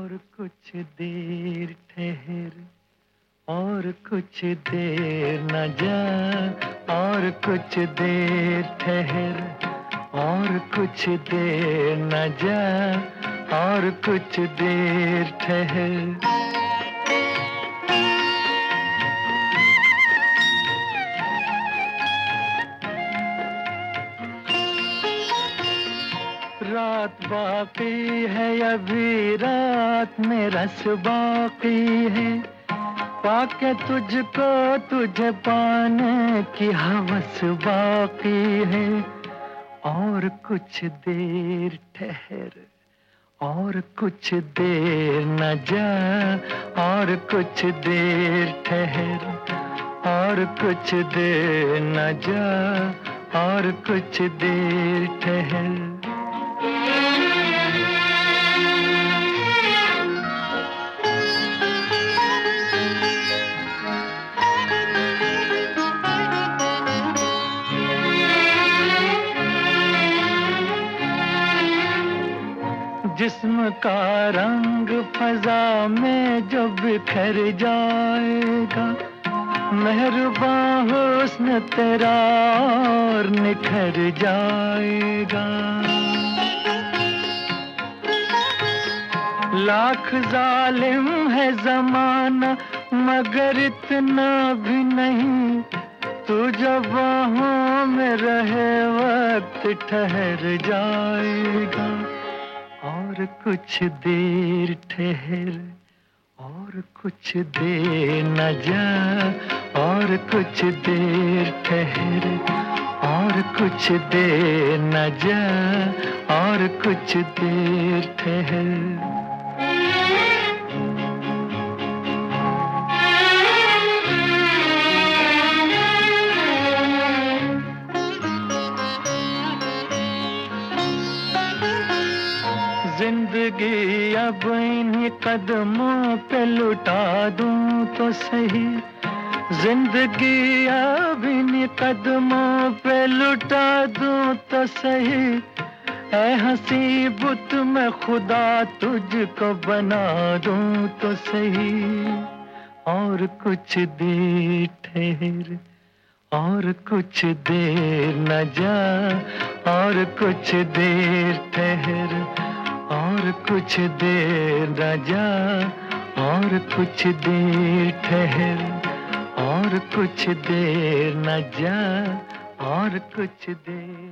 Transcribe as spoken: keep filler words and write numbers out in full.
और कुछ देर ठहर, और कुछ देर न जा, और कुछ देर ठहर, और कुछ देर न जा, और कुछ देर ठहर। रात बाकी है, अभी रात में रस बाकी है, पाके तुझको तुझे पाने की हवस बाकी है। और कुछ देर ठहर, और कुछ देर न जा, और कुछ देर ठहर, और कुछ देर न जा, और कुछ देर ठहर। जिस्म का रंग फजा में जो बिखर जाएगा, मेहरबान हुस्न तेरा और निखर जाएगा। लाख जालिम है जमाना मगर इतना भी नहीं, तू जब बाहों में रहे वक्त ठहर जाएगा। और कुछ देर ठहर, और कुछ देर न जा, और कुछ देर ठहर, और कुछ देर न जा, और कुछ देर ठहर। जिंदगी अब इन्हीं कदमों पे लुटा दूं तो सही, जिंदगी अब इन्हीं कदमों पे लुटा दूं तो सही। ऐ हंसी बुत में खुदा तुझको बना दूं तो सही। और कुछ देर ठहर, और कुछ देर न जा, और कुछ देर ठहर, और कुछ देर न जा, और कुछ देर ठहर, और कुछ देर न जा, और कुछ देर